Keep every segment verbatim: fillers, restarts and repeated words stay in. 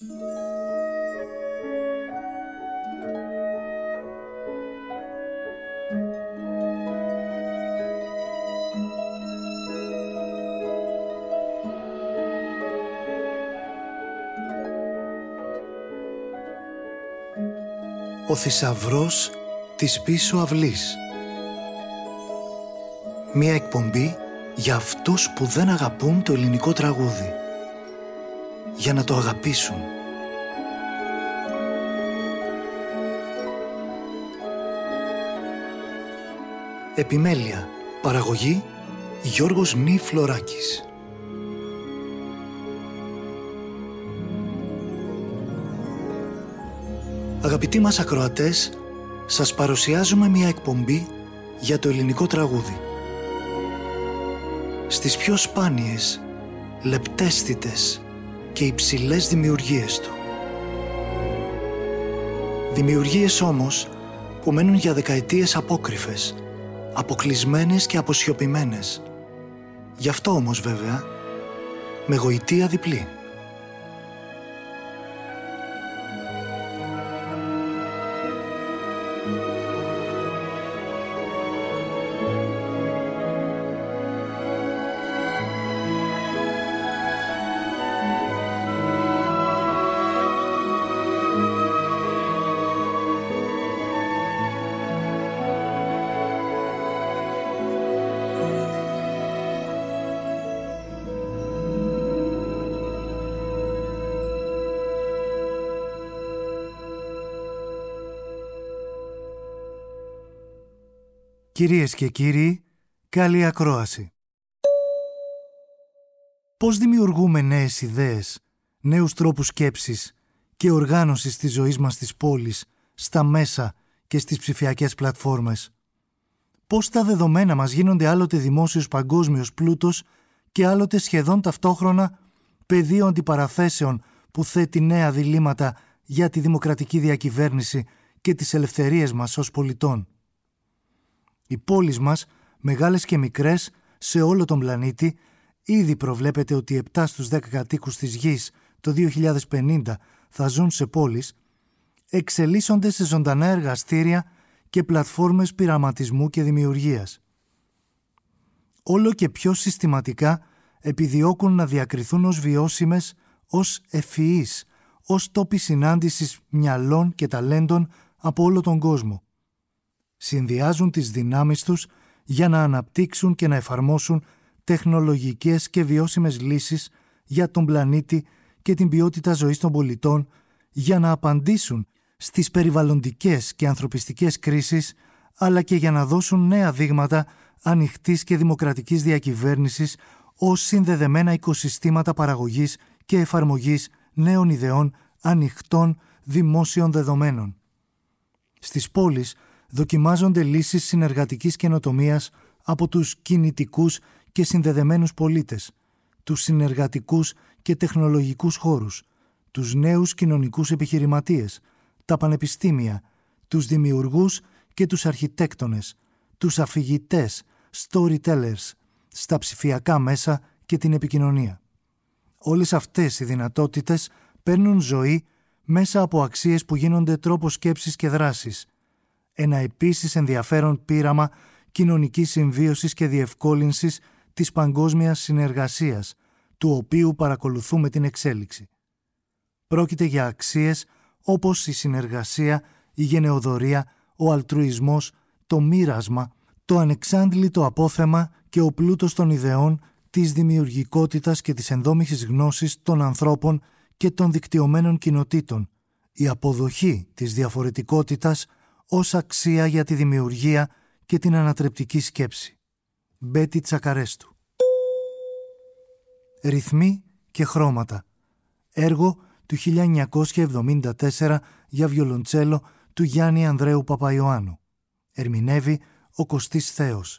Ο θησαυρός της πίσω αυλής. Μία εκπομπή για αυτούς που δεν αγαπούν το ελληνικό τραγούδι. Για να το αγαπήσουν. Επιμέλεια. Παραγωγή Γιώργος Νι Φλωράκης. Αγαπητοί μας ακροατές, σας παρουσιάζουμε μια εκπομπή για το ελληνικό τραγούδι. Στις πιο σπάνιες, λεπτέστητες και υψηλές δημιουργίες του. Δημιουργίες όμως που μένουν για δεκαετίες απόκρυφες, αποκλεισμένες και αποσιωπημένες. Γι' αυτό όμως βέβαια, με γοητεία διπλή. Κυρίες και κύριοι, καλή ακρόαση. Πώς δημιουργούμε νέες ιδέες, νέους τρόπους σκέψης και οργάνωσης της ζωής μας στις πόλεις, στα μέσα και στις ψηφιακές πλατφόρμες? Πώς τα δεδομένα μας γίνονται άλλοτε δημόσιος παγκόσμιος πλούτος και άλλοτε σχεδόν ταυτόχρονα πεδίο αντιπαραθέσεων που θέτει νέα διλήμματα για τη δημοκρατική διακυβέρνηση και τις ελευθερίες μας ως πολιτών? Οι πόλεις μας, μεγάλες και μικρές, σε όλο τον πλανήτη, ήδη προβλέπεται ότι επτά στους δέκα κατοίκους της γης το δύο χιλιάδες πενήντα θα ζουν σε πόλεις, εξελίσσονται σε ζωντανά εργαστήρια και πλατφόρμες πειραματισμού και δημιουργίας. Όλο και πιο συστηματικά επιδιώκουν να διακριθούν ως βιώσιμες, ως ευφυείς, ως τόποι συνάντησης μυαλών και ταλέντων από όλο τον κόσμο. Συνδυάζουν τις δυνάμεις τους για να αναπτύξουν και να εφαρμόσουν τεχνολογικές και βιώσιμες λύσεις για τον πλανήτη και την ποιότητα ζωής των πολιτών, για να απαντήσουν στις περιβαλλοντικές και ανθρωπιστικές κρίσεις, αλλά και για να δώσουν νέα δείγματα ανοιχτής και δημοκρατικής διακυβέρνησης ως συνδεδεμένα οικοσυστήματα παραγωγής και εφαρμογής νέων ιδεών ανοιχτών δημόσιων δεδομένων. Στις πόλεις δοκιμάζονται λύσεις συνεργατικής καινοτομίας από τους κινητικούς και συνδεδεμένους πολίτες, τους συνεργατικούς και τεχνολογικούς χώρους, τους νέους κοινωνικούς επιχειρηματίες, τα πανεπιστήμια, τους δημιουργούς και τους αρχιτέκτονες, τους αφηγητές, storytellers, στα ψηφιακά μέσα και την επικοινωνία. Όλες αυτές οι δυνατότητες παίρνουν ζωή μέσα από αξίες που γίνονται τρόπος σκέψης και δράσης. Ένα επίσης ενδιαφέρον πείραμα κοινωνικής συμβίωσης και διευκόλυνσης της παγκόσμιας συνεργασίας, του οποίου παρακολουθούμε την εξέλιξη. Πρόκειται για αξίες όπως η συνεργασία, η γενεοδωρία, ο αλτρουισμός, το μοίρασμα, το ανεξάντλητο απόθεμα και ο πλούτος των ιδεών, της δημιουργικότητας και της ενδόμηχης γνώσης των ανθρώπων και των δικτυωμένων κοινοτήτων, η αποδοχή της διαφορετικότητας ως αξία για τη δημιουργία και την ανατρεπτική σκέψη. Μπέτη Τσακαρέστου. Ρυθμοί και χρώματα. Έργο του χίλια εννιακόσια εβδομήντα τέσσερα για βιολοντσέλο του Γιάννη Ανδρέου Παπαϊωάννου. Ερμηνεύει ο Κωστής Θέος.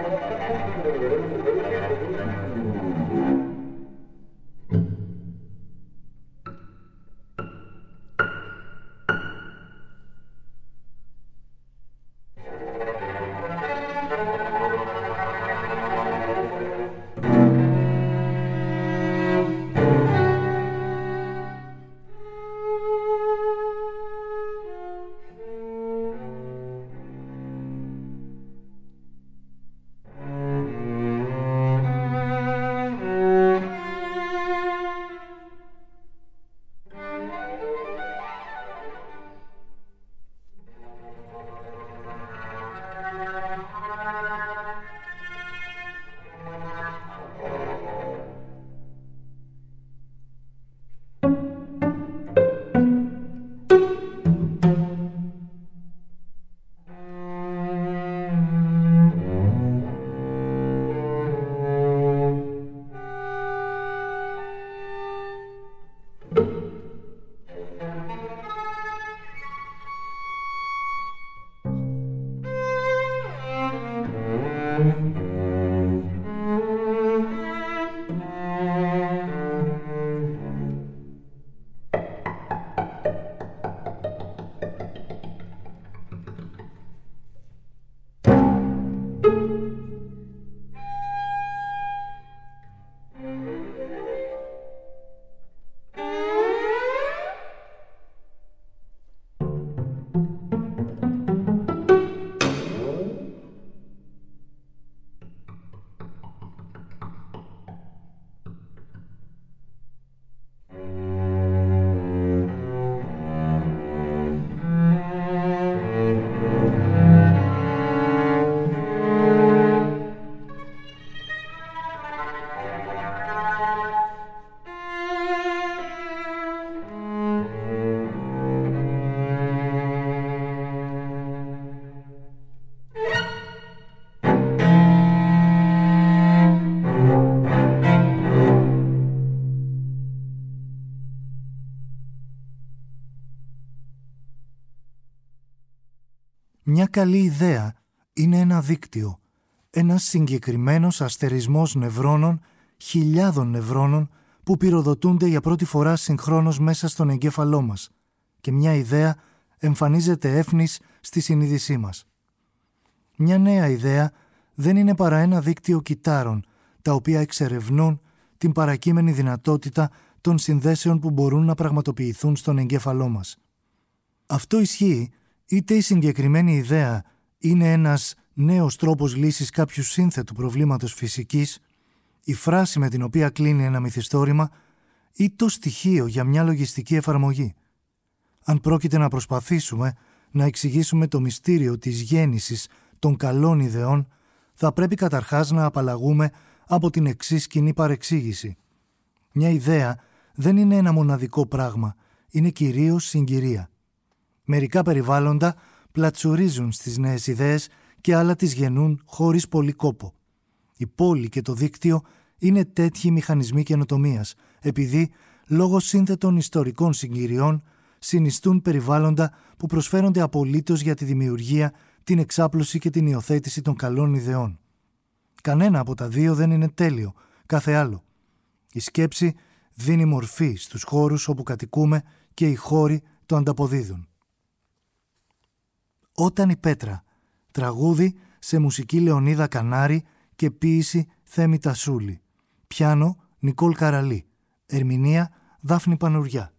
Μια καλή ιδέα είναι ένα δίκτυο, ένας συγκεκριμένος αστερισμός νευρώνων, χιλιάδων νευρώνων που πυροδοτούνται για πρώτη φορά συγχρόνως μέσα στον εγκέφαλό μας και μια ιδέα εμφανίζεται έφνης στη συνείδησή μας. Μια νέα ιδέα δεν είναι παρά ένα δίκτυο κυτάρων, τα οποία εξερευνούν την παρακείμενη δυνατότητα των συνδέσεων που μπορούν να πραγματοποιηθούν στον εγκέφαλό μας. Αυτό ισχύει είτε η συγκεκριμένη ιδέα είναι ένας νέος τρόπος λύσης κάποιου σύνθετου προβλήματος φυσικής, η φράση με την οποία κλείνει ένα μυθιστόρημα ή το στοιχείο για μια λογιστική εφαρμογή. Αν πρόκειται να προσπαθήσουμε να εξηγήσουμε το μυστήριο της γέννησης των καλών ιδεών, θα πρέπει καταρχάς να απαλλαγούμε από την εξής κοινή παρεξήγηση. Μια ιδέα δεν είναι ένα μοναδικό πράγμα, είναι κυρίως συγκυρία. Μερικά περιβάλλοντα πλατσουρίζουν στις νέες ιδέες και άλλα τις γεννούν χωρίς πολύ κόπο. Η πόλη και το δίκτυο είναι τέτοιοι μηχανισμοί καινοτομίας, επειδή λόγω σύνθετων ιστορικών συγκυριών συνιστούν περιβάλλοντα που προσφέρονται απολύτως για τη δημιουργία, την εξάπλωση και την υιοθέτηση των καλών ιδεών. Κανένα από τα δύο δεν είναι τέλειο, κάθε άλλο. Η σκέψη δίνει μορφή στους χώρους όπου κατοικούμε και οι χώροι το ανταποδίδουν. Όταν η Πέτρα, τραγούδι σε μουσική Λεωνίδα Κανάρη και ποίηση Θέμη Τασούλη. Πιάνο Νικόλ Καραλή. Ερμηνεία Δάφνη Πανουριά.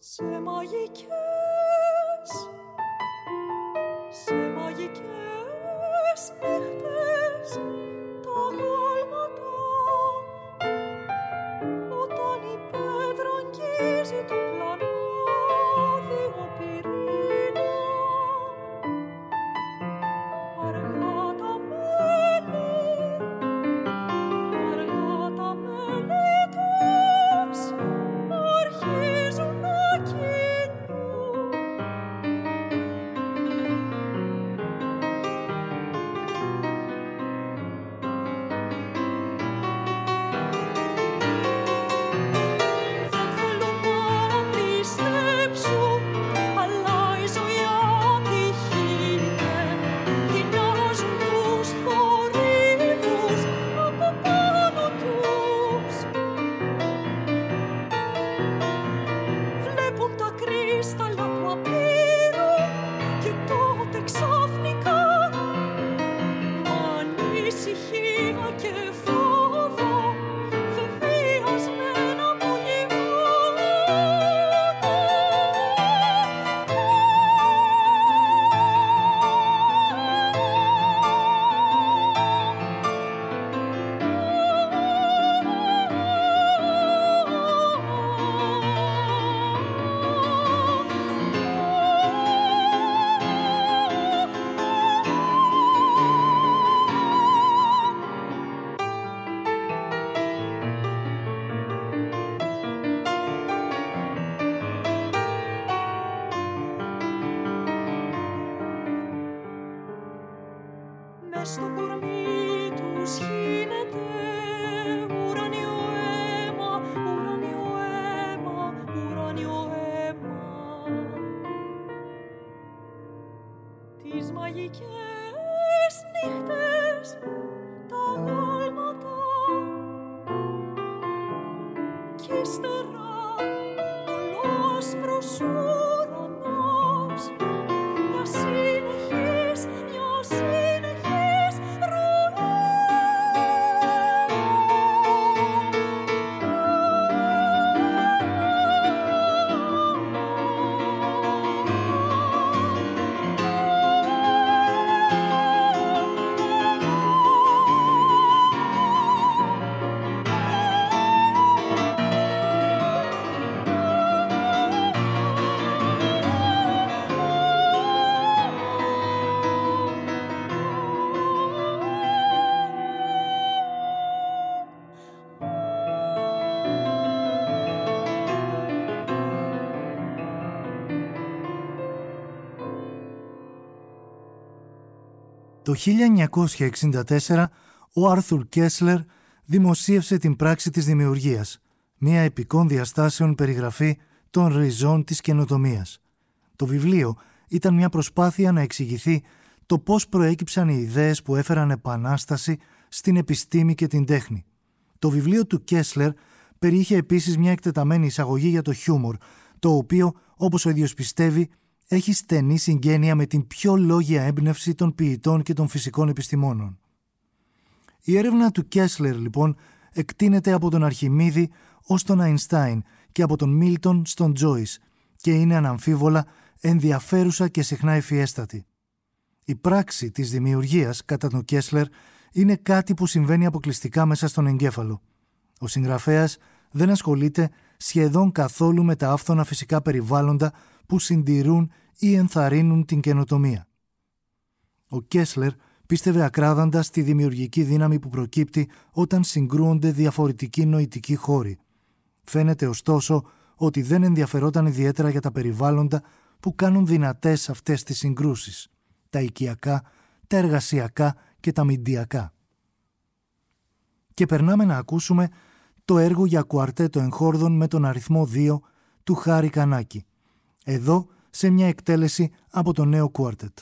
Σε μαγικές, σε μαγικές νύχτες τα γάλματα, όταν η πέτρα αγγίζει το πλανάδιο πυρήνα, αργά τα μέλη, αργά τα μέλη τους αρχίζουν να κινούν. Δεν θέλω να πιστέψω, αλλά η ζωή αντυχείται. Τεινάζουν τους θορύβους από πάνω τους. Βλέπουν τα κρύσταλλα του απείρου και τότε ξαφνικά ανησυχία και φόβο βεβαιασμένα μες στο κορμί τους χύνεται ουράνιο αίμα, ουράνιο αίμα, ουράνιο αίμα. Τις μαγικές νύχτες τα γάλματα κι ύστερα ολόσπρος ουρανός, μια συνεχής, μια συνεχής ροή. Το χίλια εννιακόσια εξήντα τέσσερα ο Άρθουρ Κέσλερ δημοσίευσε την πράξη της δημιουργίας, μια επικών διαστάσεων περιγραφή των ριζών της καινοτομίας. Το βιβλίο ήταν μια προσπάθεια να εξηγηθεί το πώς προέκυψαν οι ιδέες που έφεραν επανάσταση στην επιστήμη και την τέχνη. Το βιβλίο του Κέσλερ περιείχε επίσης μια εκτεταμένη εισαγωγή για το χιούμορ, το οποίο, όπως ο ίδιος πιστεύει, έχει στενή συγγένεια με την πιο λόγια έμπνευση των ποιητών και των φυσικών επιστημόνων. Η έρευνα του Κέσλερ, λοιπόν, εκτείνεται από τον Αρχιμίδη ως τον Αϊνστάιν και από τον Μίλτον στον Τζόις και είναι αναμφίβολα ενδιαφέρουσα και συχνά ευφιέστατη. Η πράξη της δημιουργίας, κατά τον Κέσλερ, είναι κάτι που συμβαίνει αποκλειστικά μέσα στον εγκέφαλο. Ο συγγραφέας δεν ασχολείται σχεδόν καθόλου με τα άφθονα φυσικά περιβάλλοντα που συντηρούν ή ενθαρρύνουν την καινοτομία. Ο Κέσλερ πίστευε ακράδαντα στη δημιουργική δύναμη που προκύπτει όταν συγκρούονται διαφορετικοί νοητικοί χώροι. Φαίνεται ωστόσο ότι δεν ενδιαφερόταν ιδιαίτερα για τα περιβάλλοντα που κάνουν δυνατές αυτές τις συγκρούσεις, τα οικιακά, τα εργασιακά και τα μηντιακά. Και περνάμε να ακούσουμε το έργο για κουαρτέτο εγχόρδων με τον αριθμό δύο του Χάρη Κανάκη, εδώ σε μια εκτέλεση από το νέο κουάρτετ.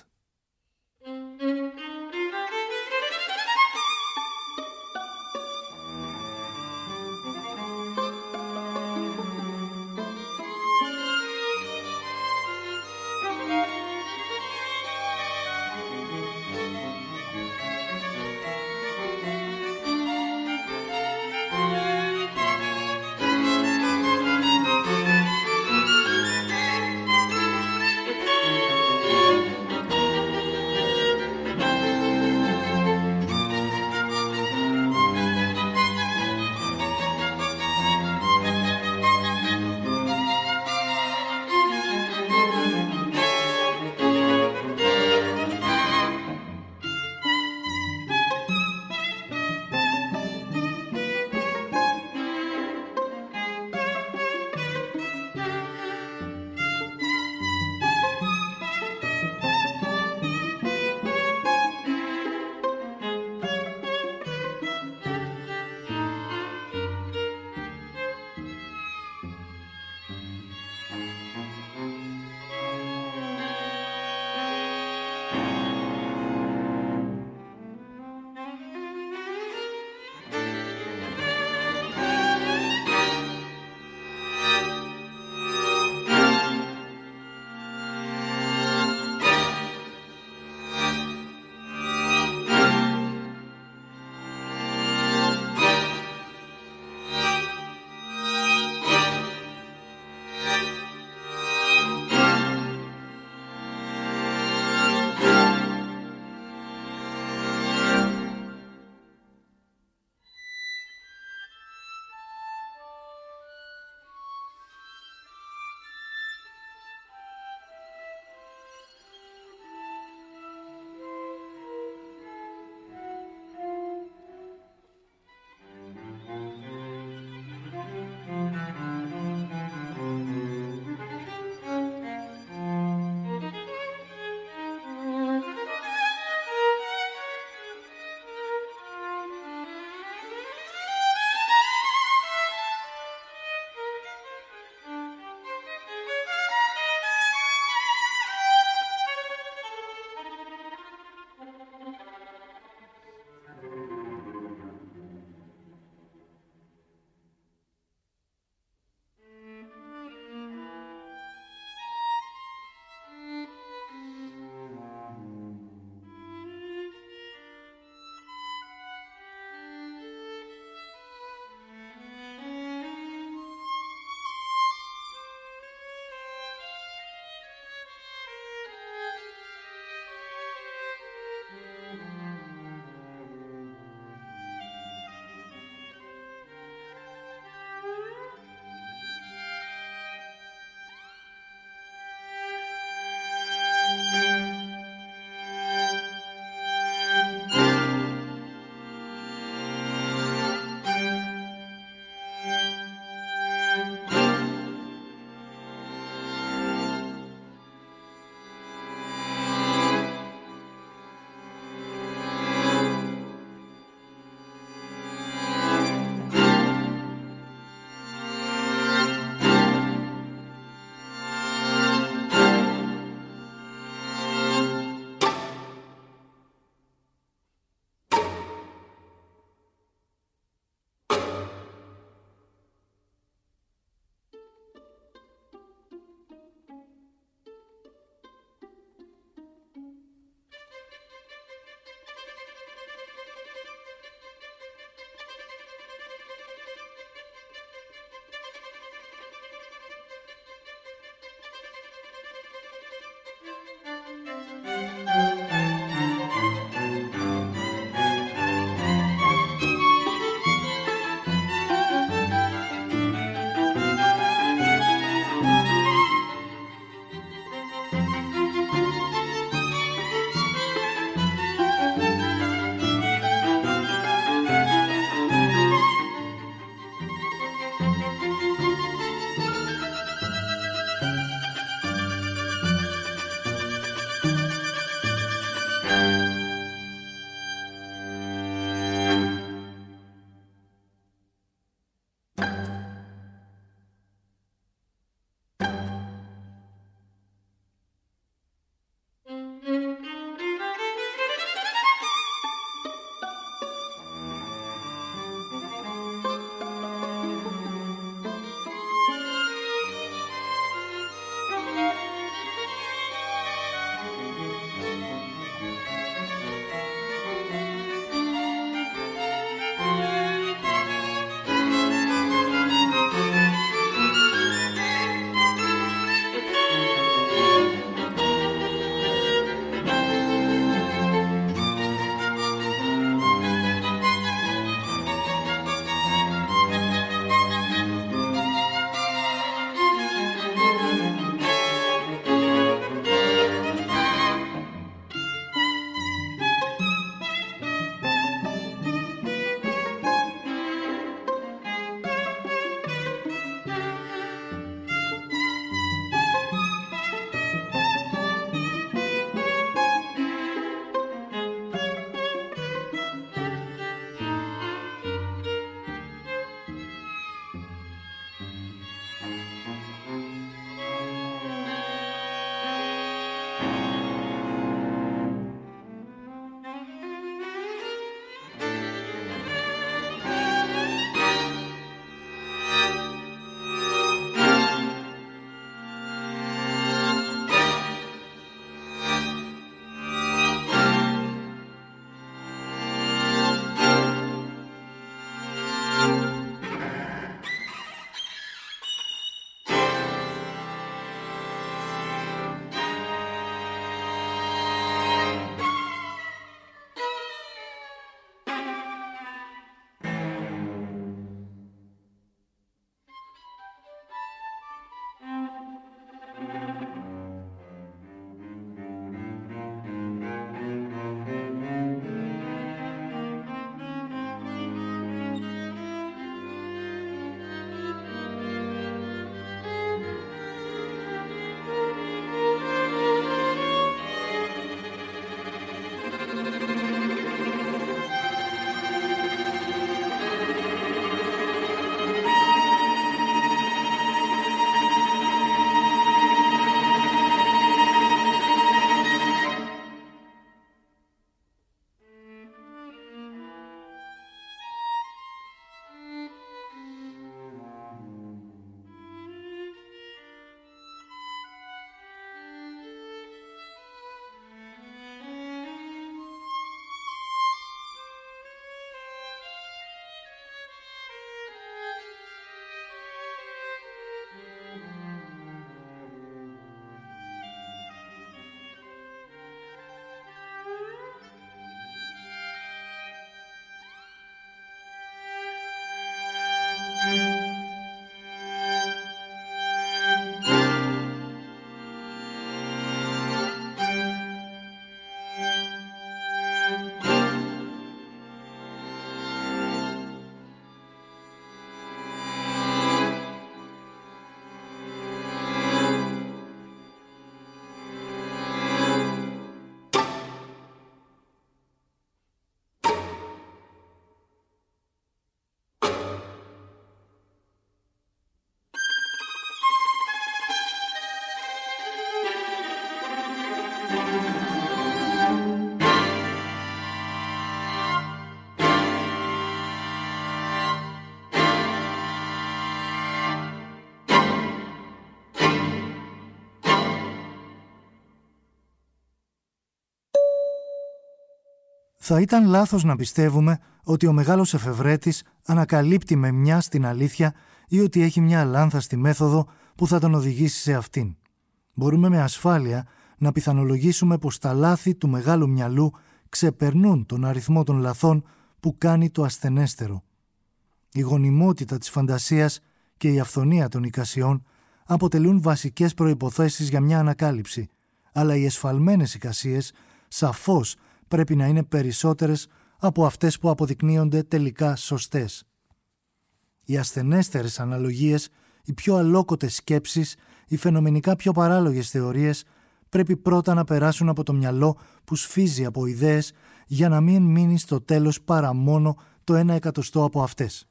Θα ήταν λάθος να πιστεύουμε ότι ο μεγάλος εφευρέτης ανακαλύπτει με μια στην αλήθεια ή ότι έχει μια λάνθαστη μέθοδο που θα τον οδηγήσει σε αυτήν. Μπορούμε με ασφάλεια να πιθανολογήσουμε πως τα λάθη του μεγάλου μυαλού ξεπερνούν τον αριθμό των λαθών που κάνει το ασθενέστερο. Η γονιμότητα της φαντασίας και η αυθονία των εικασιών αποτελούν βασικές προϋποθέσεις για μια ανακάλυψη, αλλά οι εσφαλμένες εικασίες σαφώς πρέπει να είναι περισσότερες από αυτές που αποδεικνύονται τελικά σωστές. Οι ασθενέστερες αναλογίες, οι πιο αλόκοτες σκέψεις, οι φαινομενικά πιο παράλογες θεωρίες πρέπει πρώτα να περάσουν από το μυαλό που σφίζει από ιδέες για να μην μείνει στο τέλος παρά μόνο το ένα εκατοστό από αυτές.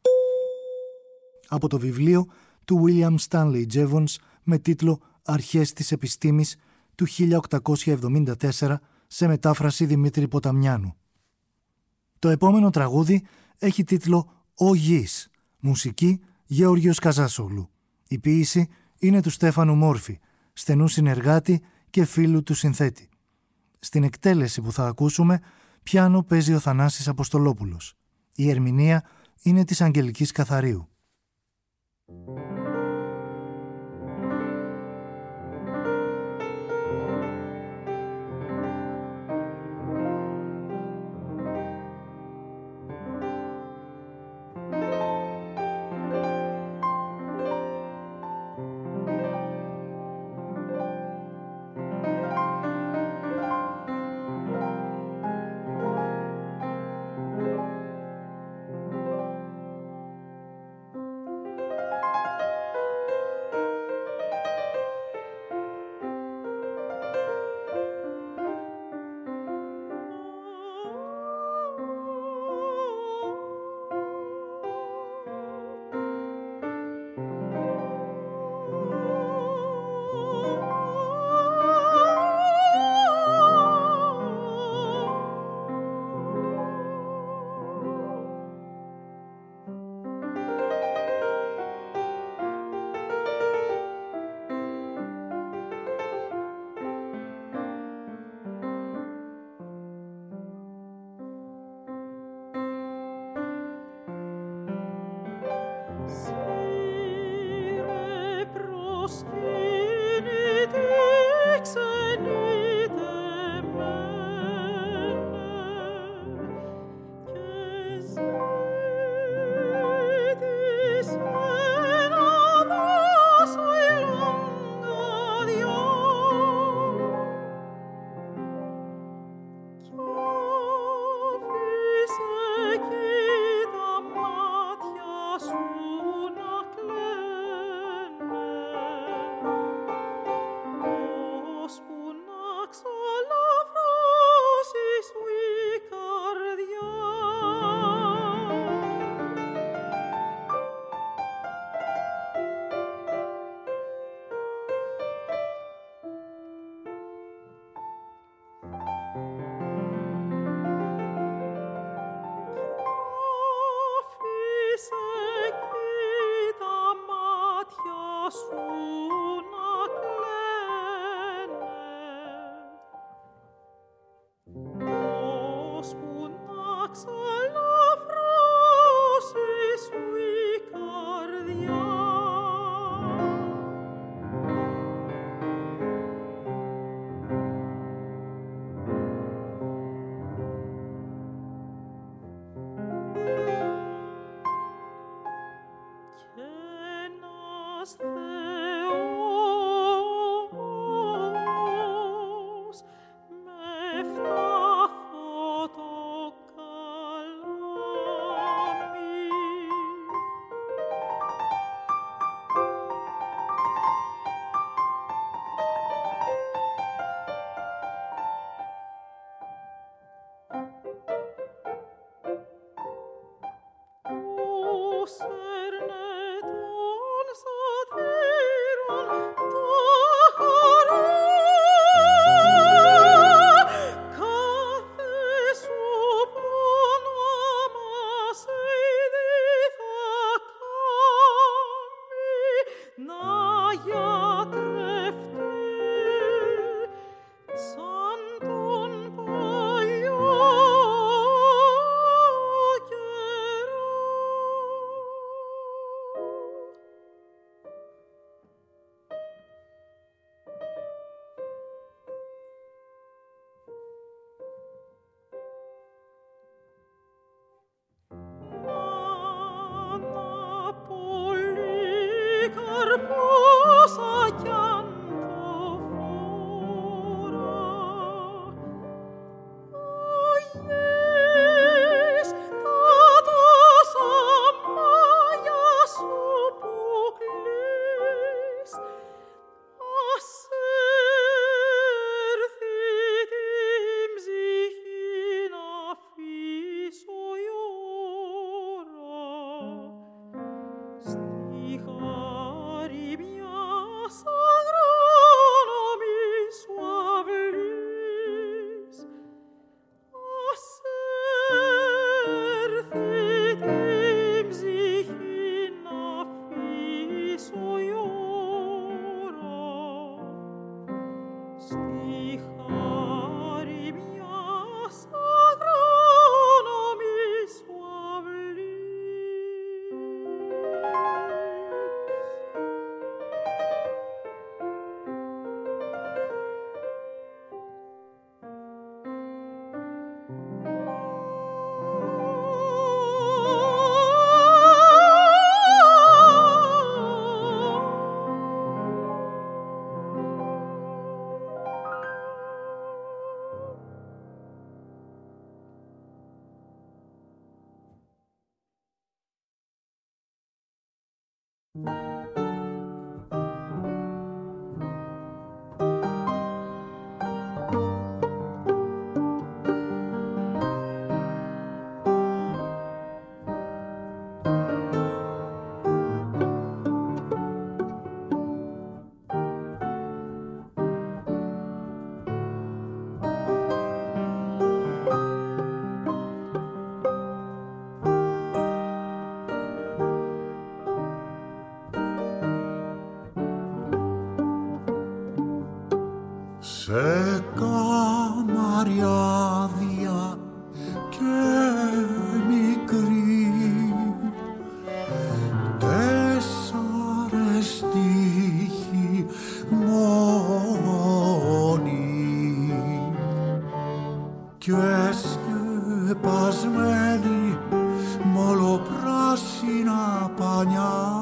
Από το βιβλίο του William Stanley Jevons με τίτλο «Αρχές της επιστήμης» του χίλια οκτακόσια εβδομήντα τέσσερα σε μετάφραση Δημήτρη Ποταμιάνου. Το επόμενο τραγούδι έχει τίτλο «Ο Γης», μουσική Γεώργιος Καζάσογλου. Η ποίηση είναι του Στέφανου Μόρφη, στενού συνεργάτη και φίλου του συνθέτη. Στην εκτέλεση που θα ακούσουμε, πιάνο παίζει ο Θανάσης Αποστολόπουλος. Η ερμηνεία είναι της Αγγελικής Καθαρίου. Σου να κλαίνε Σε καμαριάδια και μικρή τέσσαρες στίχοι μόνοι και σκεπασμένοι μ' ολοπράσινα πανιά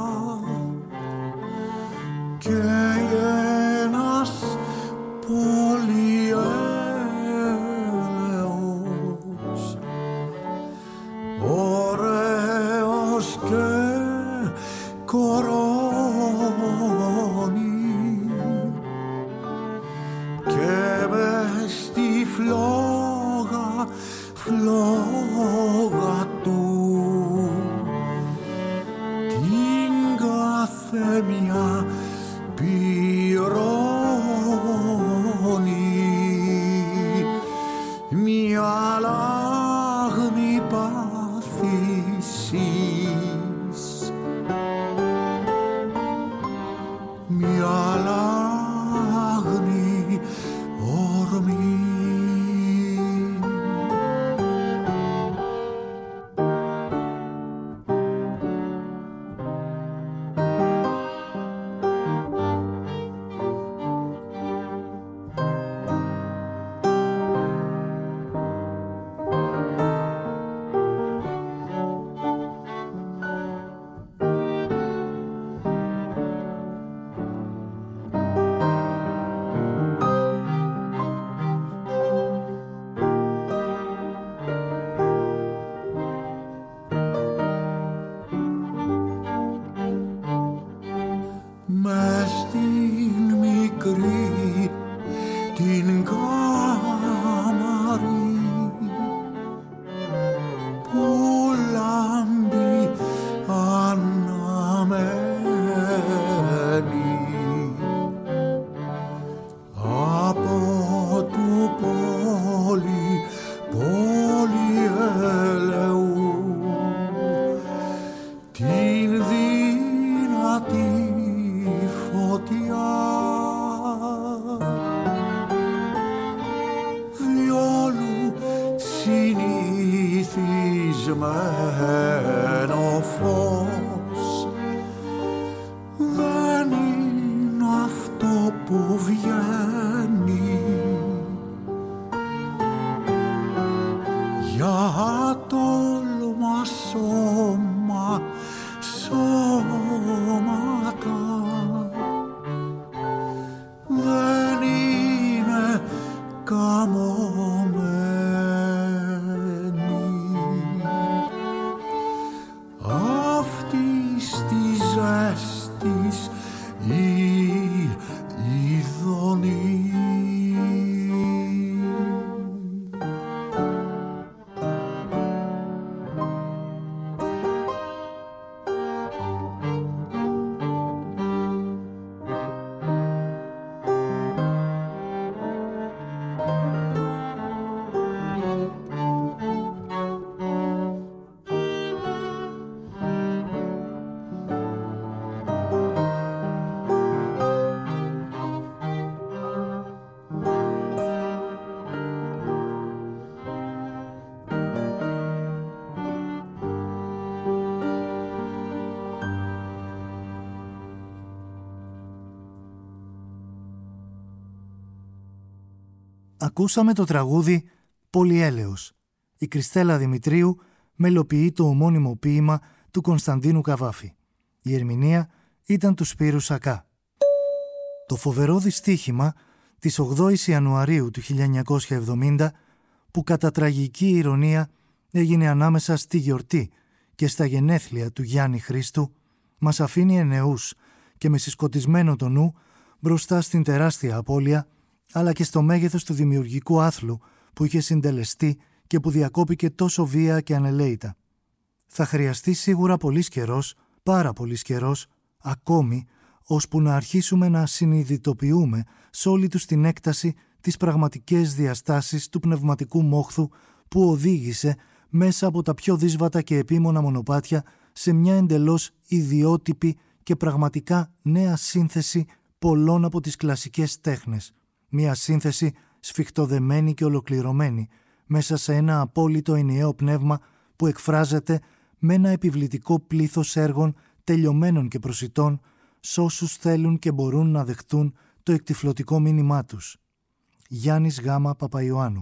και ένας πολυέλεος ωραίος και κορώνει και μες στη φλόγα φλόγα του την κάθε μια πυρώνει μια λάγνη πάθησης, μια λάγνη ορμή. Συνηθισμένο φως δεν είναι αυτό που βγαίνει για τόλμα σώμα σώματα, δεν είναι καμωμένη. Αυτής της ζέστης η ειδονή. Ακούσαμε το τραγούδι «Πολυέλεος». Η Κριστέλα Δημητρίου μελοποιεί το ομώνυμο ποίημα του Κωνσταντίνου Καβάφη. Η ερμηνεία ήταν του Σπύρου Σακά. Το φοβερό δυστύχημα της ογδόης Ιανουαρίου του χίλια εννιακόσια εβδομήντα, που κατά τραγική ηρωνία έγινε ανάμεσα στη γιορτή και στα γενέθλια του Γιάννη Χρήστου, Μας αφήνει ενεούς και με συσκοτισμένο το νου μπροστά στην τεράστια απώλεια, αλλά και στο μέγεθος του δημιουργικού άθλου που είχε συντελεστεί και που διακόπηκε τόσο βία και ανελαίητα. Θα χρειαστεί σίγουρα πολύς καιρός, πάρα πολύς καιρός, ακόμη, ώσπου να αρχίσουμε να συνειδητοποιούμε σε όλη τους την έκταση τις πραγματικές διαστάσεις του πνευματικού μόχθου που οδήγησε μέσα από τα πιο δύσβατα και επίμονα μονοπάτια σε μια εντελώς ιδιότυπη και πραγματικά νέα σύνθεση πολλών από τις κλασικές τέχνες. Μια σύνθεση σφιχτοδεμένη και ολοκληρωμένη μέσα σε ένα απόλυτο ενιαίο πνεύμα που εκφράζεται με ένα επιβλητικό πλήθος έργων τελειωμένων και προσιτών σ' όσους θέλουν και μπορούν να δεχτούν το εκτυφλωτικό μήνυμά τους. Γιάννης Γ. Παπαϊωάννου.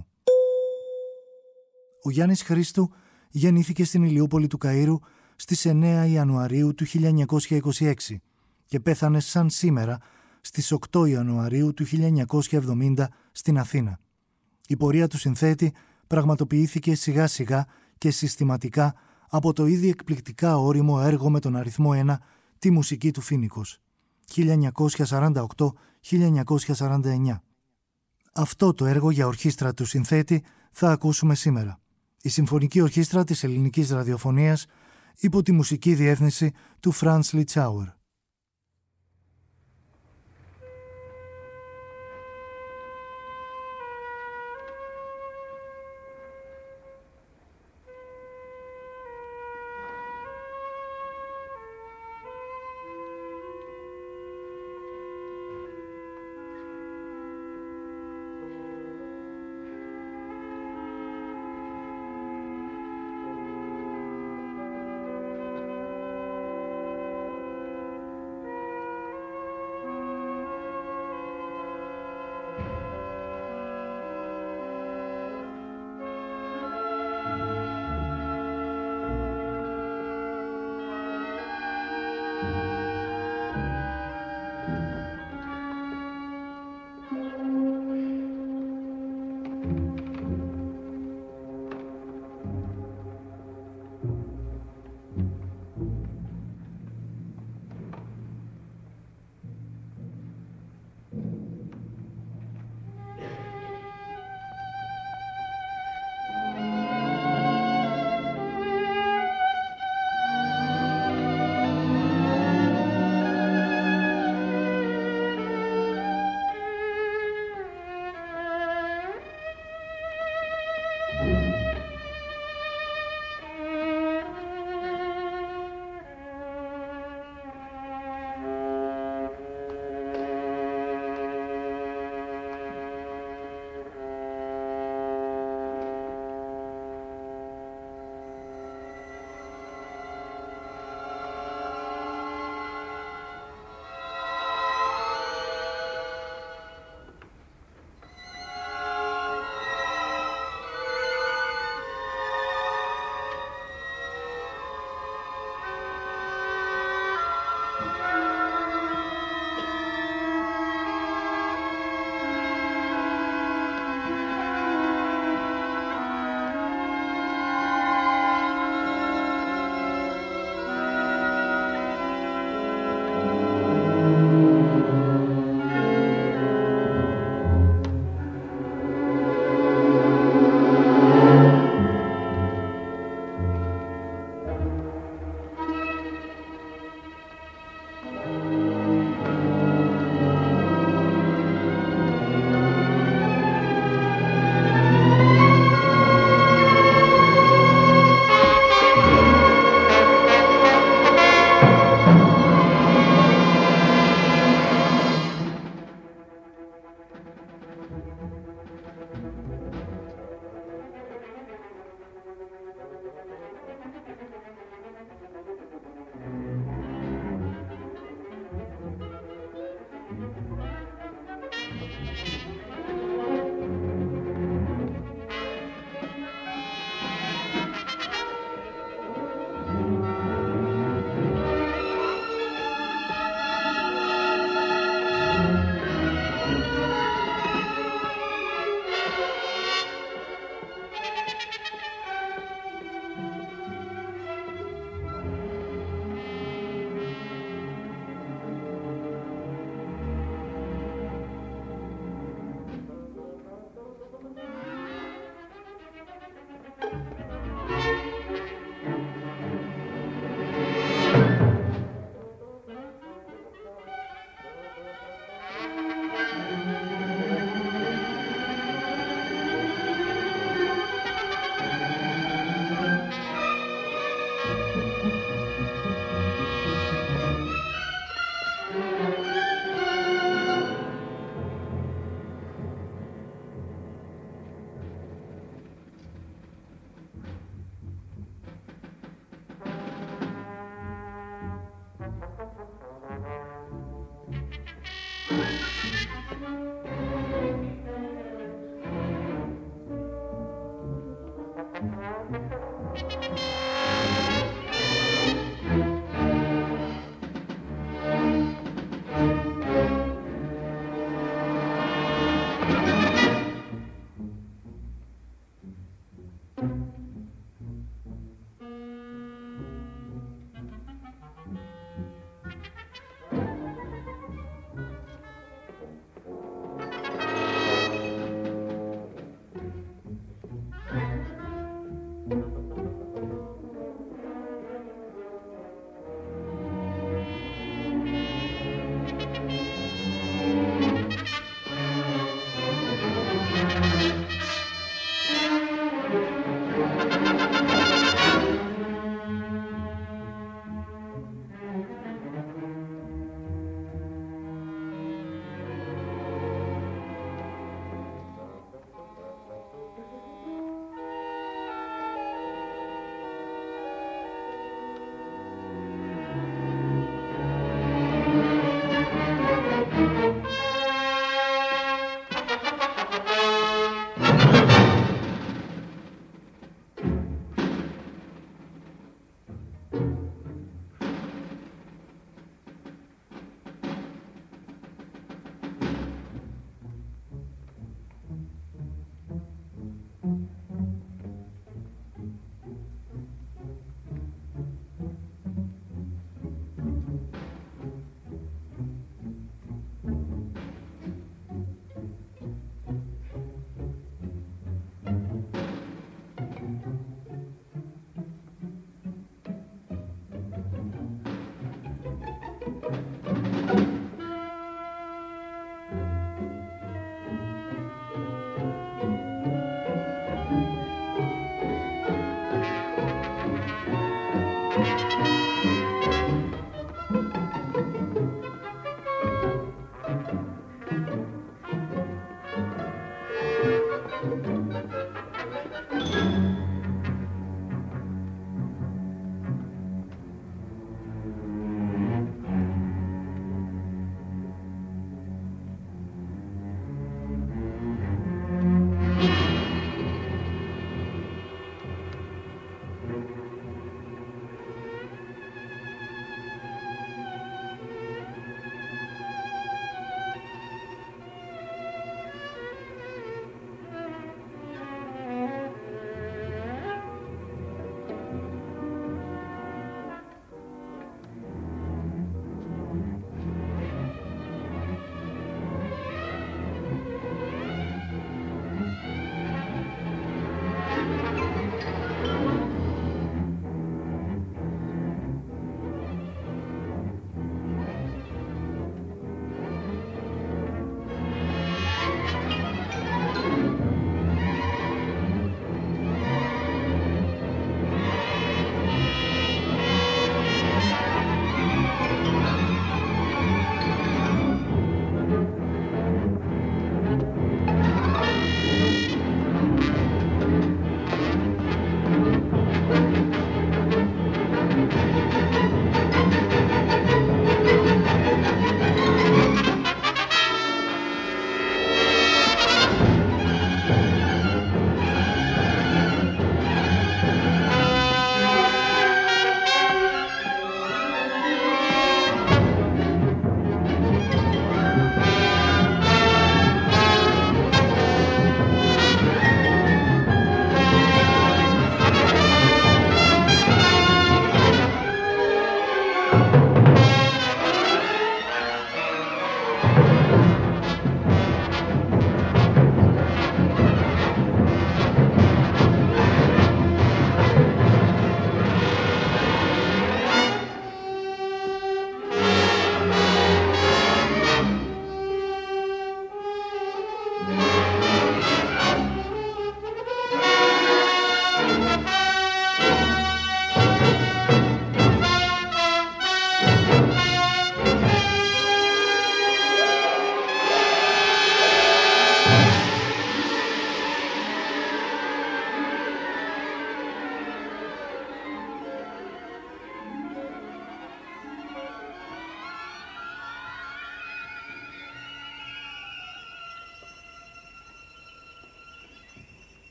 Ο Γιάννης Χρήστου γεννήθηκε στην Ηλιούπολη του Καΐρου στις εννέα Ιανουαρίου του χίλια εννιακόσια είκοσι έξι και πέθανε σαν σήμερα στις οκτώ Ιανουαρίου του χίλια εννιακόσια εβδομήντα στην Αθήνα. Η πορεία του συνθέτη πραγματοποιήθηκε σιγά σιγά και συστηματικά από το ήδη εκπληκτικά ώριμο έργο με τον αριθμό ένα, τη μουσική του Φοίνικος, χίλια εννιακόσια σαράντα οκτώ με χίλια εννιακόσια σαράντα εννέα. Αυτό το έργο για ορχήστρα του συνθέτη θα ακούσουμε σήμερα. Η Συμφωνική Ορχήστρα της Ελληνικής Ραδιοφωνίας υπό τη μουσική διεύθυνση του Franz Litzauer.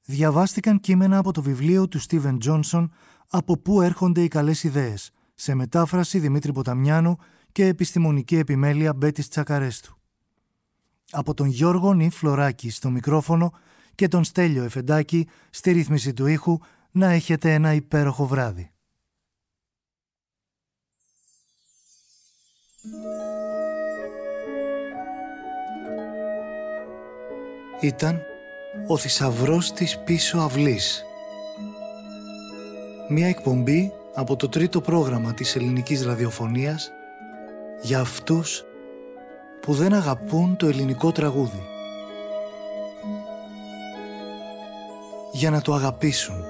διαβάστηκαν κείμενα από το βιβλίο του Στίβεν Τζόνσον «Από πού έρχονται οι καλές ιδέες», σε μετάφραση Δημήτρη Ποταμιάνου και επιστημονική επιμέλεια Μπέτης Τσακαρέστου. Από τον Γιώργο Νι Φλωράκη στο μικρόφωνο και τον Στέλιο Εφεντάκη στη ρύθμιση του ήχου, να έχετε ένα υπέροχο βράδυ. Ήταν «Ο θησαυρός της πίσω αυλής». Μια εκπομπή από το τρίτο πρόγραμμα της ελληνικής ραδιοφωνίας για αυτούς που δεν αγαπούν το ελληνικό τραγούδι. Για να το αγαπήσουν.